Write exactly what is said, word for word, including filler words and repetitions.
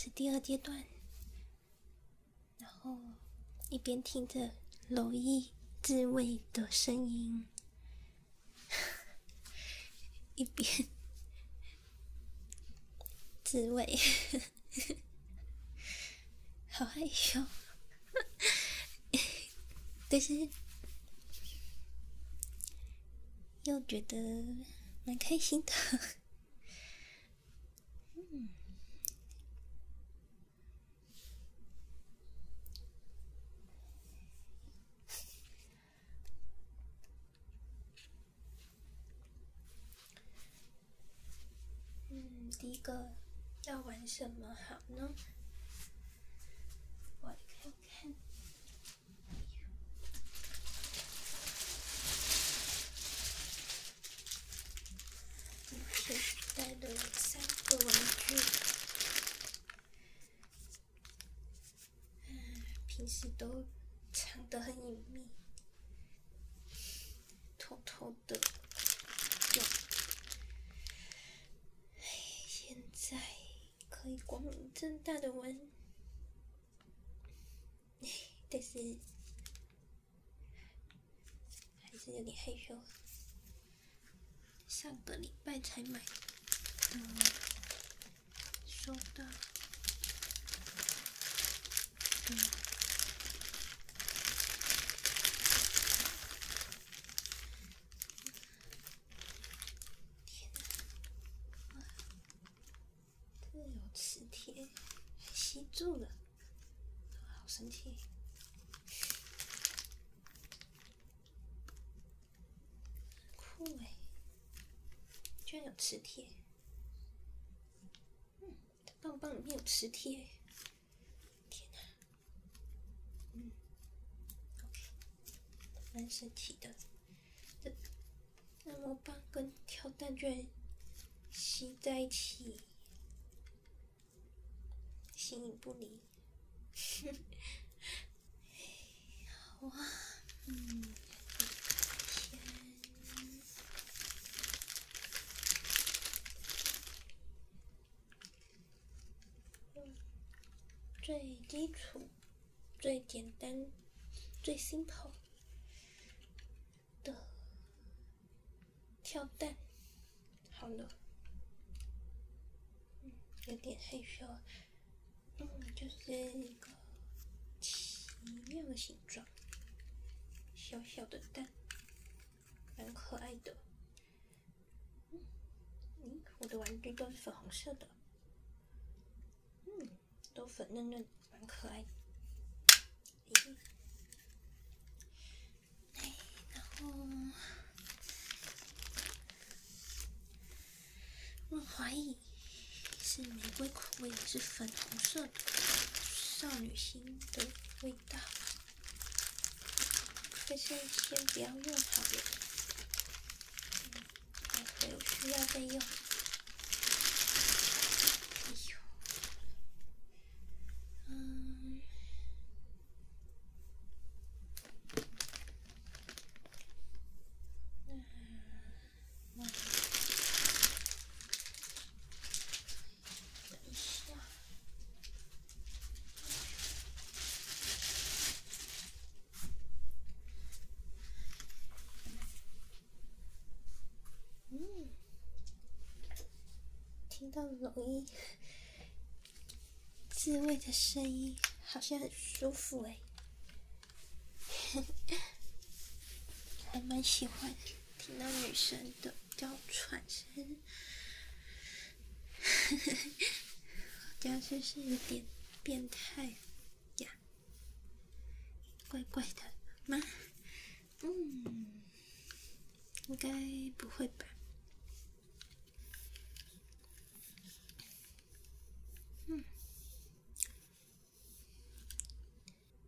是第二阶段，然后一边听着柔意自慰的声音，一边自慰，好害羞，但是又觉得蛮开心的。嗯，嗯，第一个要玩什么好呢？我来看看。现带了三个玩具，嗯，平时都藏得很隐秘，偷偷的用。现在可以光明正大的玩，但是还是有点害羞。上个礼拜才买的，收到，嗯，天哪，哇，这有磁铁，还吸住了，好神奇！酷哎，居然有磁铁！嗯，它棒棒里面有磁铁，天哪！嗯 ，OK， 蛮神奇的。这按摩棒跟跳蛋居然吸在一起，形影不离。好啊，嗯。最基础、最简单、最 simple 的跳蛋，好了，嗯，有点害羞，嗯，就是一个奇妙的形状，小小的蛋，蛮可爱的。嗯，嗯，我的玩具都是粉红色的，嗯。都粉嫩嫩，蛮可爱的。哎，然后润滑液是玫瑰口味，是粉红色的，少女心的味道。但是先不要用好了，嗯，待会有需要再用。嗯，听到柔意自慰的声音，好像很舒服哎，还蛮喜欢听到女生的娇喘声。这样是不是有点变态呀？怪怪的吗？嗯，应该不会吧。